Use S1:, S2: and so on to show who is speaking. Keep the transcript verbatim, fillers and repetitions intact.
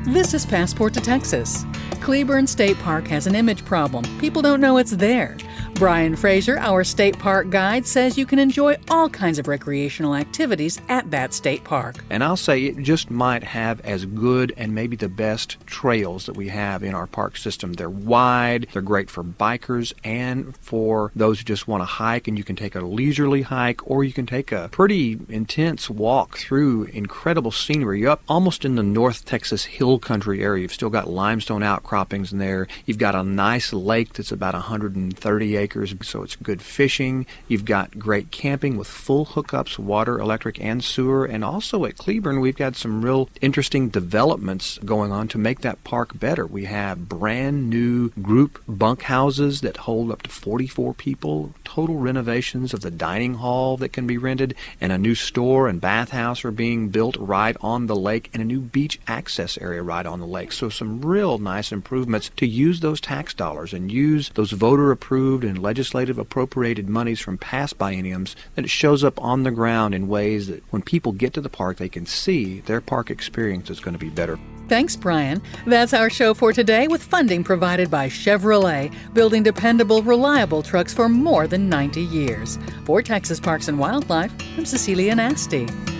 S1: This is Passport to Texas. Cleburne State Park has an image problem. People don't know it's there. Brian Fraser, our state park guide, says you can enjoy all kinds of recreational activities at that state park.
S2: And I'll say it just might have as good and maybe the best trails that we have in our park system. They're wide, they're great for bikers and for those who just want to hike, and you can take a leisurely hike or you can take a pretty intense walk through incredible scenery up almost in the North Texas hill country area. You've still got limestone outcroppings in there. You've got a nice lake that's about one hundred thirty acres, so it's good fishing. You've got great camping with full hookups, water, electric, and sewer. And also at Cleburne, we've got some real interesting developments going on to make that park better. We have brand new group bunk houses that hold up to forty-four people, total renovations of the dining hall that can be rented, and a new store and bathhouse are being built right on the lake, and a new beach access area right on the lake. So some real nice improvements to use those tax dollars and use those voter-approved and legislative appropriated monies from past bienniums, that it shows up on the ground in ways that when people get to the park, they can see their park experience is going to be better.
S1: Thanks, Brian. That's our show for today, with funding provided by Chevrolet, building dependable, reliable trucks for more than ninety years. For Texas Parks and Wildlife, I'm Cecilia Nasty.